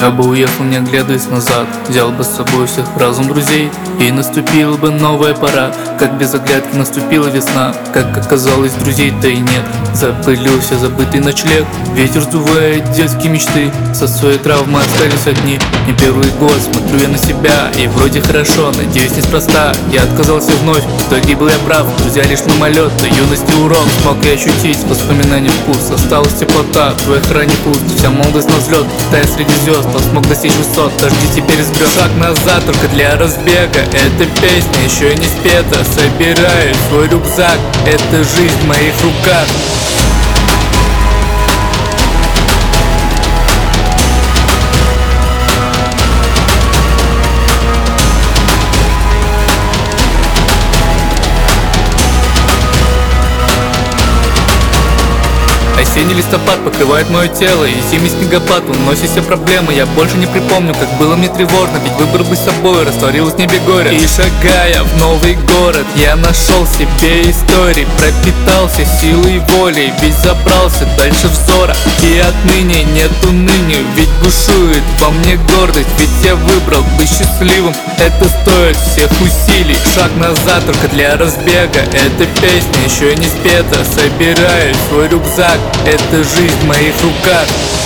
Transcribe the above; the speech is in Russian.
Я бы уехал, не оглядываясь назад, взял бы с собой всех разум друзей, и наступила бы новая пора. Как без оглядки наступила весна, как оказалось, друзей-то и нет. Запылился забытый ночлег, ветер сдувает детские мечты. Со своей травмы остались одни. Не первый год смотрю я на себя, и вроде хорошо, надеюсь неспроста. Я отказался вновь, в итоге был я прав. Друзья лишь мимолет, на юности урок. Смог я ощутить воспоминания вкус. Осталась теплота, в твоей хране пуст. Вся молодость на взлет, летая среди звезд. Он смог достичь высот, дожди теперь сгреб. Шаг назад только для разбега. Эта песня еще не спета. Собираю свой рюкзак, это жизнь в моих руках. Осенний листопад покрывает мое тело, и зимний снегопад уносит все проблемы. Я больше не припомню, как было мне тревожно, ведь выбор быть собой растворилось в небе горя. И шагая в новый город, я нашел себе истории, пропитался силой воли, ведь забрался дальше взора. И отныне нет уныния, ведь бушует во мне гордость, ведь я выбрал быть счастливым, это стоит всех усилий. Шаг назад только для разбега, эта песня еще не спета. Собираю свой рюкзак, это жизнь в моих руках.